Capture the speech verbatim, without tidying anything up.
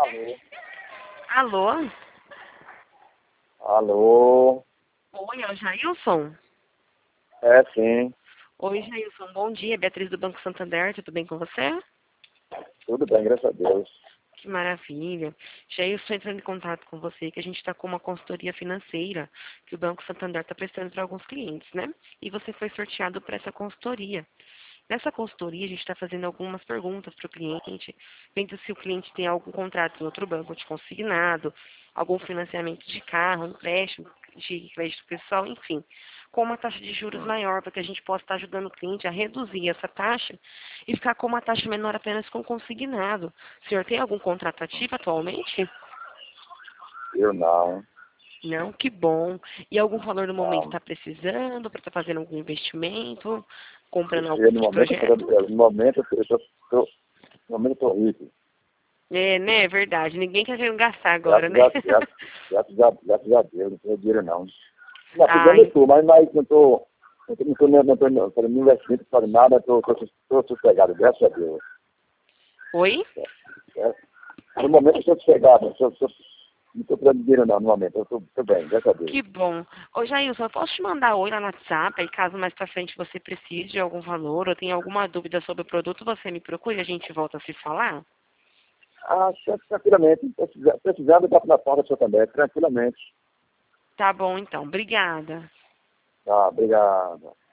Alô? Alô? Alô? Oi, é o Jailson? É, sim. Oi, Jailson, bom dia. Beatriz do Banco Santander, tudo bem com você? Tudo bem, graças a Deus. Que maravilha. Jailson, entrando em contato com você, que a gente está com uma consultoria financeira que o Banco Santander está prestando para alguns clientes, né? E você foi sorteado para essa consultoria. Nessa consultoria, a gente está fazendo algumas perguntas para o cliente, vendo se o cliente tem algum contrato em outro banco de consignado, algum financiamento de carro, empréstimo de crédito pessoal, enfim, com uma taxa de juros maior, para que a gente possa estar ajudando o cliente a reduzir essa taxa e ficar com uma taxa menor apenas com consignado. O senhor tem algum contrato ativo atualmente? Eu não. Não, que bom. E algum valor no momento Não. está precisando para estar fazendo algum investimento, comprando algum Eu, no tipo de momento, eu projeto? tô- no momento, eu tô, tô- no momento, eu tô rico. É, né? É verdade. Ninguém quer ver gastar agora, Graças né? a, graças, graças a, graças a Deus, não tenho dinheiro, não. Não, precisando Ai, eu tô, mas, mas não tô, não tô, não tô, não tô, não tô, não investindo, não tô nada, tô, tô, tô sossegado, graças a Deus. oi? É. No momento, eu estou sossegado, eu tô, tô, não estou precisando de dinheiro, não, no momento, eu tô, tô bem, graças a Deus. Que bom. Ô, Jailson, eu posso te mandar oi lá no WhatsApp, aí caso mais pra frente você precise de algum valor ou tenha alguma dúvida sobre o produto, você me procura e a gente volta a se falar? Ah, tranquilamente, precisando, precisando da na porta do seu também, tranquilamente. Tá bom, então. Obrigada. Tá, obrigado.